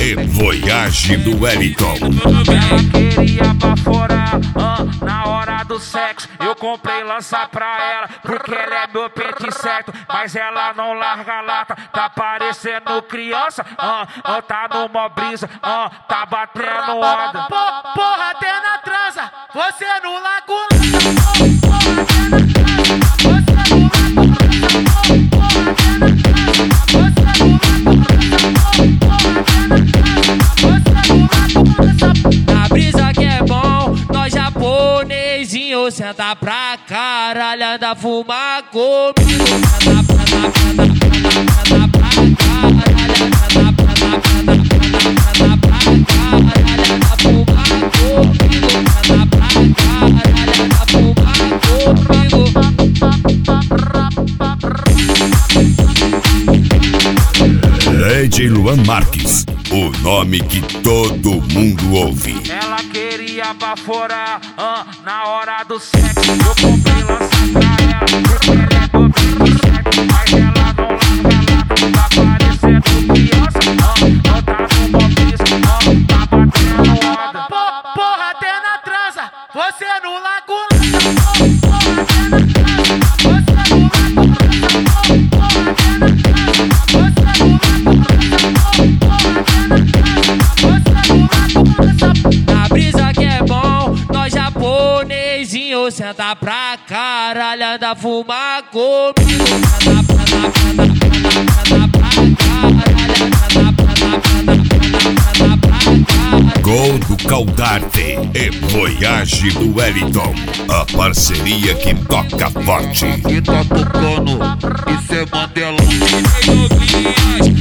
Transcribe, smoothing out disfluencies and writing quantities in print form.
e Voyage do Wellington. Ela queria baforar, na hora do sexo. Eu comprei lança pra ela, porque ela é meu pente certo. Mas ela não larga a lata, tá parecendo criança. Tá numa brisa, tá batendo onda. Porra, até na transa, você no lago. Na brisa que é bom, nós japonesinho senta pra caralho, anda fumar comigo. Senta pra caralho, anda pra caralho, anda fumar comigo. Senta pra caralho, anda fumar comigo. DJ Luan Marques, o nome que todo mundo ouve. Ela queria baforar, na hora do sexo. Eu comprei lança pra ela, porque ela é meu pente certo. Mas ela não larga a lata, tá parecendo criança. Tá numa brisa, tá batendo onda. Porra, até na transa, você no lago. Na brisa que é bom, nós japonesinho senta pra caralho, anda fumar comigo. Senta pra caralho, anda pra caralho. Gol do Caldarte e Voyage do Wellington, a parceria que toca forte. E tá tocando, isso é Mandela.